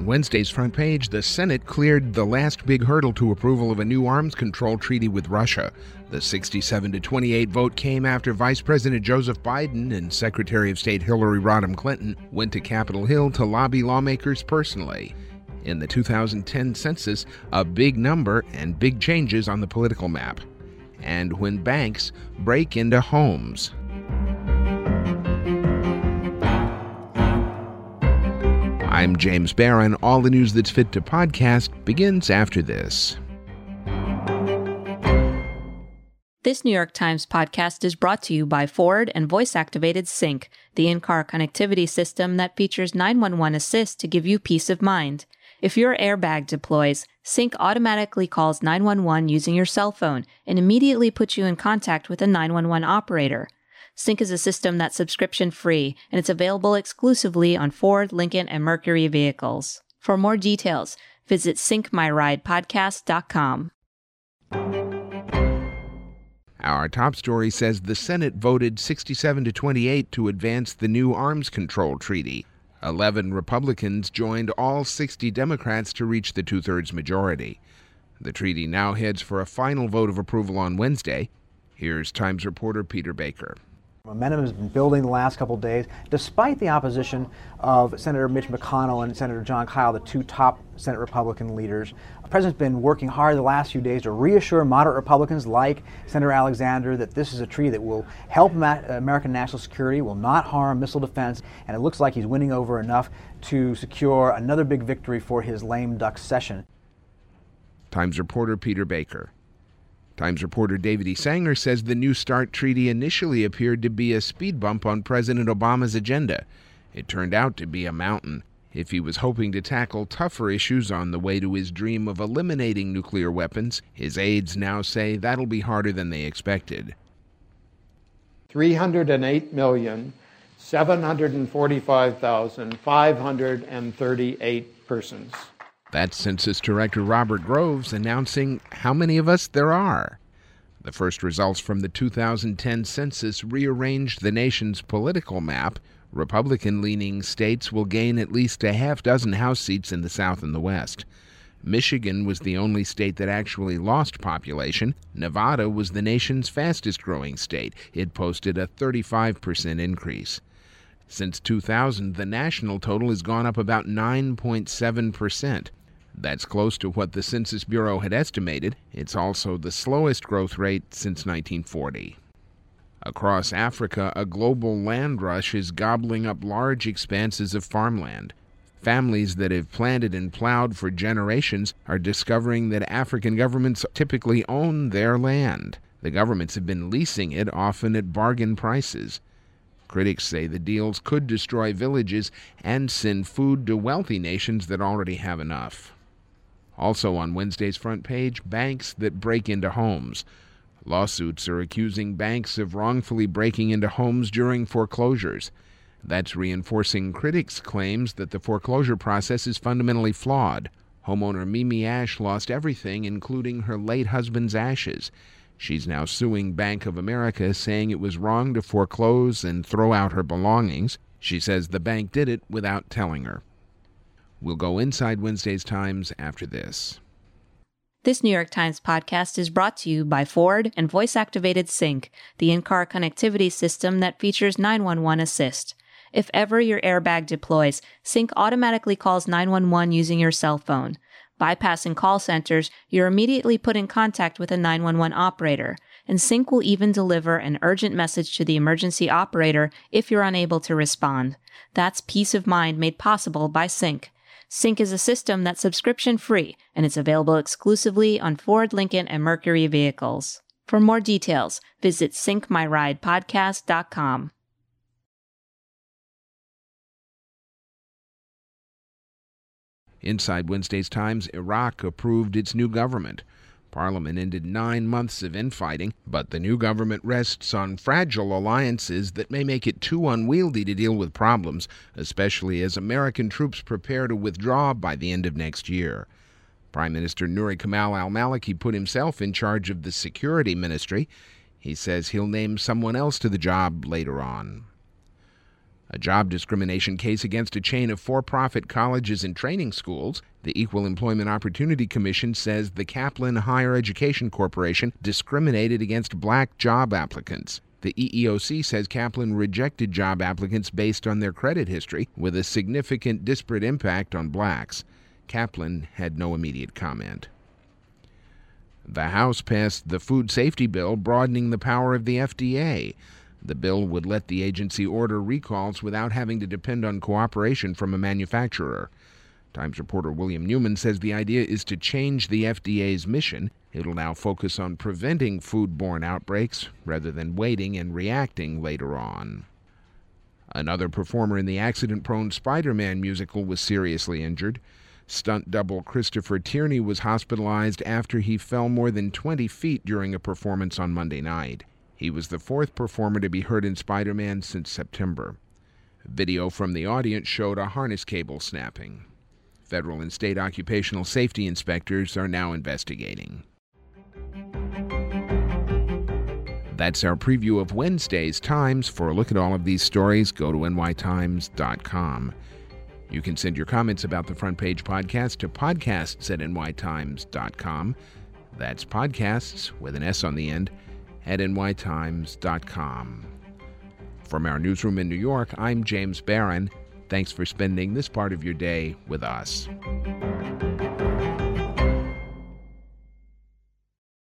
On Wednesday's front page, the Senate cleared the last big hurdle to approval of a new arms control treaty with Russia. The 67-28 vote came after Vice President Joseph Biden and Secretary of State Hillary Rodham Clinton went to Capitol Hill to lobby lawmakers personally. In the 2010 census, a big number and big changes on the political map. And when banks break into homes. I'm James Barron. All the news that's fit to podcast begins after this. This New York Times podcast is brought to you by Ford and voice-activated Sync, the in-car connectivity system that features 911 Assist to give you peace of mind. If your airbag deploys, Sync automatically calls 911 using your cell phone and immediately puts you in contact with a 911 operator. Sync is a system that's subscription-free, and it's available exclusively on Ford, Lincoln, and Mercury vehicles. For more details, visit syncmyridepodcast.com. Our top story says the Senate voted 67-28 to advance the new arms control treaty. 11 Republicans joined all 60 Democrats to reach the two-thirds majority. The treaty now heads for a final vote of approval on Wednesday. Here's Times reporter Peter Baker. Momentum has been building the last couple of days, despite the opposition of Senator Mitch McConnell and Senator Jon Kyl, the two top Senate Republican leaders. The president's been working hard the last few days to reassure moderate Republicans like Senator Alexander that this is a treaty that will help American national security, will not harm missile defense, and it looks like he's winning over enough to secure another big victory for his lame duck session. Times reporter Peter Baker. Times reporter David E. Sanger says the New START treaty initially appeared to be a speed bump on President Obama's agenda. It turned out to be a mountain. If he was hoping to tackle tougher issues on the way to his dream of eliminating nuclear weapons, his aides now say that'll be harder than they expected. 308,745,538 persons. That's Census Director Robert Groves announcing how many of us there are. The first results from the 2010 census rearranged the nation's political map. Republican-leaning states will gain at least a half dozen House seats in the South and the West. Michigan was the only state that actually lost population. Nevada was the nation's fastest-growing state. It posted a 35% increase. Since 2000, the national total has gone up about 9.7%. That's close to what the Census Bureau had estimated. It's also the slowest growth rate since 1940. Across Africa, a global land rush is gobbling up large expanses of farmland. Families that have planted and plowed for generations are discovering that African governments typically own their land. The governments have been leasing it, often at bargain prices. Critics say the deals could destroy villages and send food to wealthy nations that already have enough. Also on Wednesday's front page, banks that break into homes. Lawsuits are accusing banks of wrongfully breaking into homes during foreclosures. That's reinforcing critics' claims that the foreclosure process is fundamentally flawed. Homeowner Mimi Ash lost everything, including her late husband's ashes. She's now suing Bank of America, saying it was wrong to foreclose and throw out her belongings. She says the bank did it without telling her. We'll go inside Wednesday's Times after this. This New York Times podcast is brought to you by Ford and voice-activated Sync, the in-car connectivity system that features 911 Assist. If ever your airbag deploys, Sync automatically calls 911 using your cell phone. Bypassing call centers, you're immediately put in contact with a 911 operator, and Sync will even deliver an urgent message to the emergency operator if you're unable to respond. That's peace of mind made possible by Sync. Sync is a system that's subscription-free, and it's available exclusively on Ford, Lincoln, and Mercury vehicles. For more details, visit syncmyridepodcast.com. Inside Wednesday's Times, Iraq approved its new government. Parliament ended 9 months of infighting, but the new government rests on fragile alliances that may make it too unwieldy to deal with problems, especially as American troops prepare to withdraw by the end of next year. Prime Minister Nouri Kemal al-Maliki put himself in charge of the security ministry. He says he'll name someone else to the job later on. A job discrimination case against a chain of for-profit colleges and training schools. The Equal Employment Opportunity Commission says the Kaplan Higher Education Corporation discriminated against black job applicants. The EEOC says Kaplan rejected job applicants based on their credit history, with a significant disparate impact on blacks. Kaplan had no immediate comment. The House passed the food safety bill broadening the power of the FDA. The bill would let the agency order recalls without having to depend on cooperation from a manufacturer. Times reporter William Newman says the idea is to change the FDA's mission. It'll now focus on preventing foodborne outbreaks rather than waiting and reacting later on. Another performer in the accident-prone Spider-Man musical was seriously injured. Stunt double Christopher Tierney was hospitalized after he fell more than 20 feet during a performance on Monday night. He was the fourth performer to be hurt in Spider-Man since September. Video from the audience showed a harness cable snapping. Federal and state occupational safety inspectors are now investigating. That's our preview of Wednesday's Times. For a look at all of these stories, go to nytimes.com. You can send your comments about the Front Page Podcast to podcasts@nytimes.com. That's podcasts with an S on the end at nytimes.com. From our newsroom in New York, I'm James Barron. Thanks for spending this part of your day with us.